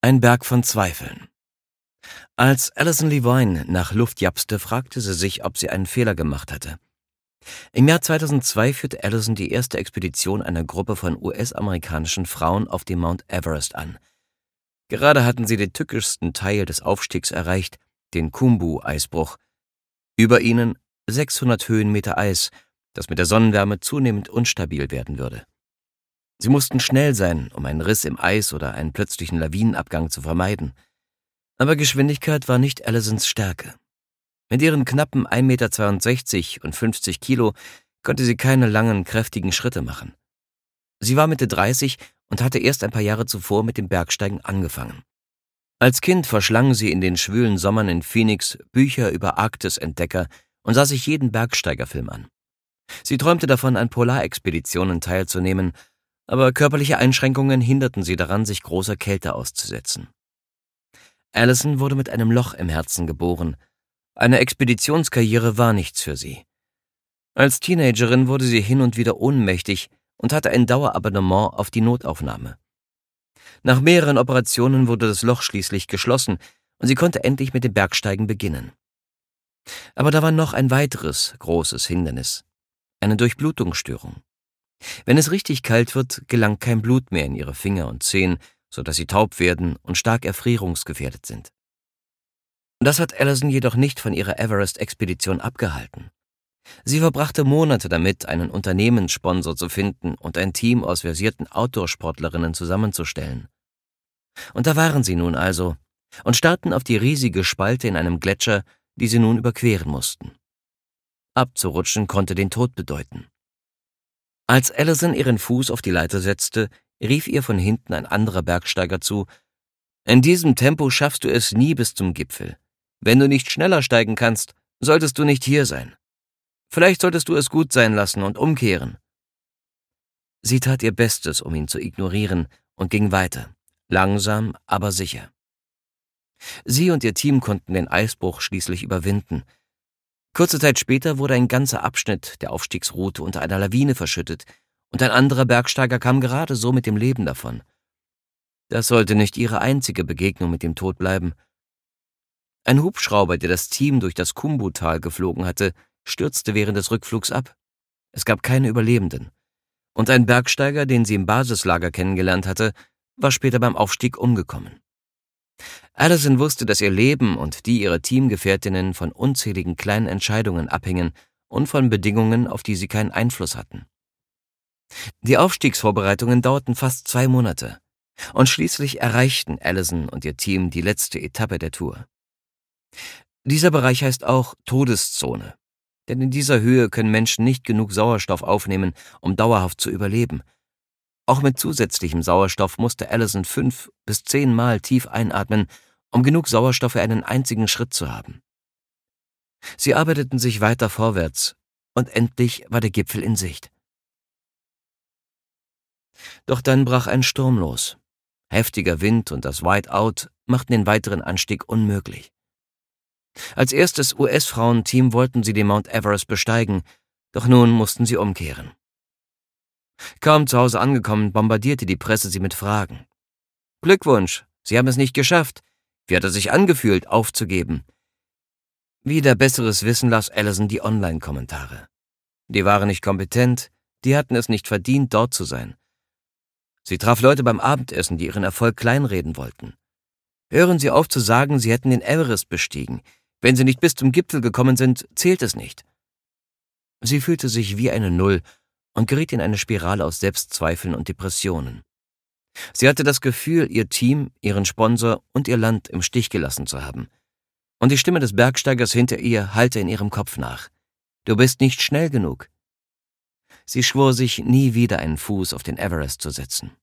Ein Berg von Zweifeln. Als Alison Levine nach Luft japste, fragte sie sich, ob sie einen Fehler gemacht hatte. Im Jahr 2002 führte Alison die erste Expedition einer Gruppe von US-amerikanischen Frauen auf dem Mount Everest an. Gerade hatten sie den tückischsten Teil des Aufstiegs erreicht, den Khumbu-Eisbruch. Über ihnen 600 Höhenmeter Eis, das mit der Sonnenwärme zunehmend unstabil werden würde. Sie mussten schnell sein, um einen Riss im Eis oder einen plötzlichen Lawinenabgang zu vermeiden. Aber Geschwindigkeit war nicht Alisons Stärke. Mit ihren knappen 1,62 Meter und 50 Kilo konnte sie keine langen, kräftigen Schritte machen. Sie war Mitte 30 und hatte erst ein paar Jahre zuvor mit dem Bergsteigen angefangen. Als Kind verschlang sie in den schwülen Sommern in Phoenix Bücher über Arktisentdecker und sah sich jeden Bergsteigerfilm an. Sie träumte davon, an Polarexpeditionen teilzunehmen, aber körperliche Einschränkungen hinderten sie daran, sich großer Kälte auszusetzen. Alison wurde mit einem Loch im Herzen geboren. Eine Expeditionskarriere war nichts für sie. Als Teenagerin wurde sie hin und wieder ohnmächtig und hatte ein Dauerabonnement auf die Notaufnahme. Nach mehreren Operationen wurde das Loch schließlich geschlossen und sie konnte endlich mit dem Bergsteigen beginnen. Aber da war noch ein weiteres großes Hindernis: eine Durchblutungsstörung. Wenn es richtig kalt wird, gelangt kein Blut mehr in ihre Finger und Zehen, sodass sie taub werden und stark erfrierungsgefährdet sind. Das hat Alison jedoch nicht von ihrer Everest-Expedition abgehalten. Sie verbrachte Monate damit, einen Unternehmenssponsor zu finden und ein Team aus versierten Outdoor-Sportlerinnen zusammenzustellen. Und da waren sie nun also und starrten auf die riesige Spalte in einem Gletscher, die sie nun überqueren mussten. Abzurutschen konnte den Tod bedeuten. Als Alison ihren Fuß auf die Leiter setzte, rief ihr von hinten ein anderer Bergsteiger zu: »In diesem Tempo schaffst du es nie bis zum Gipfel. Wenn du nicht schneller steigen kannst, solltest du nicht hier sein. Vielleicht solltest du es gut sein lassen und umkehren.« Sie tat ihr Bestes, um ihn zu ignorieren, und ging weiter, langsam, aber sicher. Sie und ihr Team konnten den Eisbruch schließlich überwinden. Kurze Zeit später wurde ein ganzer Abschnitt der Aufstiegsroute unter einer Lawine verschüttet, und ein anderer Bergsteiger kam gerade so mit dem Leben davon. Das sollte nicht ihre einzige Begegnung mit dem Tod bleiben. Ein Hubschrauber, der das Team durch das Khumbu-Tal geflogen hatte, stürzte während des Rückflugs ab. Es gab keine Überlebenden. Und ein Bergsteiger, den sie im Basislager kennengelernt hatte, war später beim Aufstieg umgekommen. Alison wusste, dass ihr Leben und die ihrer Teamgefährtinnen von unzähligen kleinen Entscheidungen abhingen und von Bedingungen, auf die sie keinen Einfluss hatten. Die Aufstiegsvorbereitungen dauerten fast 2 Monate und schließlich erreichten Alison und ihr Team die letzte Etappe der Tour. Dieser Bereich heißt auch Todeszone, denn in dieser Höhe können Menschen nicht genug Sauerstoff aufnehmen, um dauerhaft zu überleben. Auch mit zusätzlichem Sauerstoff musste Alison 5 bis 10 Mal tief einatmen, um genug Sauerstoff für einen einzigen Schritt zu haben. Sie arbeiteten sich weiter vorwärts und endlich war der Gipfel in Sicht. Doch dann brach ein Sturm los. Heftiger Wind und das Whiteout machten den weiteren Anstieg unmöglich. Als erstes US-Frauenteam wollten sie den Mount Everest besteigen, doch nun mussten sie umkehren. Kaum zu Hause angekommen, bombardierte die Presse sie mit Fragen. »Glückwunsch, Sie haben es nicht geschafft. Wie hat es sich angefühlt, aufzugeben?« Wieder besseres Wissen las Alison die Online-Kommentare. Die waren nicht kompetent, die hatten es nicht verdient, dort zu sein. Sie traf Leute beim Abendessen, die ihren Erfolg kleinreden wollten. Hören Sie auf zu sagen, Sie hätten den Everest bestiegen. Wenn Sie nicht bis zum Gipfel gekommen sind, zählt es nicht. Sie fühlte sich wie eine Null und geriet in eine Spirale aus Selbstzweifeln und Depressionen. Sie hatte das Gefühl, ihr Team, ihren Sponsor und ihr Land im Stich gelassen zu haben. Und die Stimme des Bergsteigers hinter ihr hallte in ihrem Kopf nach: »Du bist nicht schnell genug.« Sie schwor sich, nie wieder einen Fuß auf den Everest zu setzen.